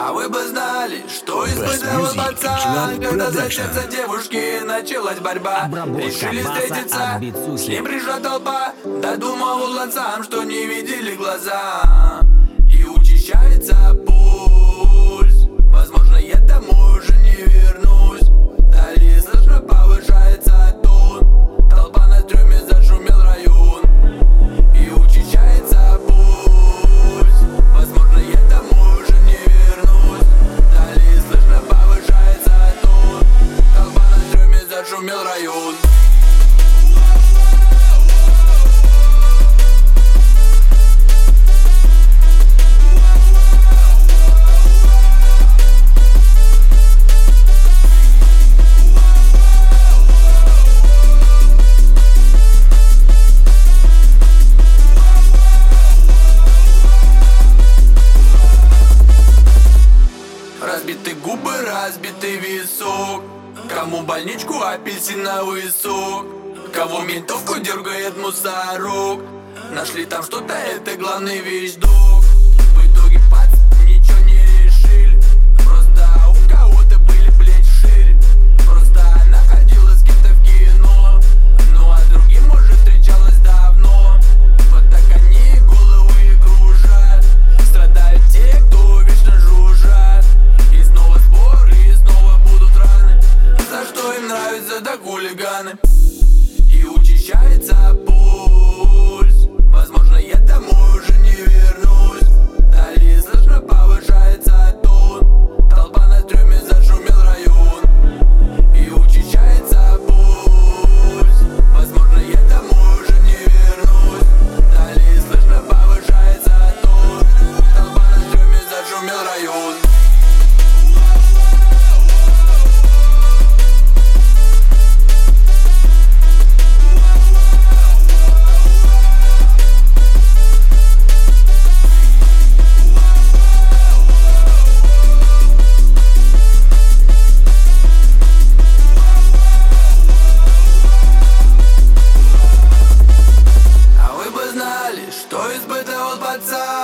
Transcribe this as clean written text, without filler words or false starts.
А вы бы знали, что испытывал пацан, когда за сердце девушки началась борьба. Решили встретиться, с ним пришла толпа, додумал уланцам, что не видели глаза. И учащается пульс, возможно, я домой уже не вернусь. Далее слышно повышается тон, толпа на трюме, зашумел район. И учащается пульс, возможно, я домой уже не вернусь. Далее слышно повышается тон, толпа на трюме, зашумел район. Разбиты губы, разбитый висок. Кому больничку, апельсиновый сок. Кого ментовку дергает мусорок. Нашли там что-то, это главный вещдок. В итоге пац, ничего не решили. Просто у кого-то были плечи шире. Просто она ходила с кем-то в кино. Ну а другим, может, встречалась давно. Вот так они головы кружат. Страдают те, кто вечно жужжат. И снова сборы, и снова будут раны. За что им нравятся так хулиганы. И учащается пульс, возможно, я домой уже не вернусь. Далее слышно повышается тон, толпа на трюме, зашумел район. И учащается пульс, возможно, я домой уже не вернусь. Далее слышно повышается тон, толпа на трюме, зашумел район. Что испытывал пацан,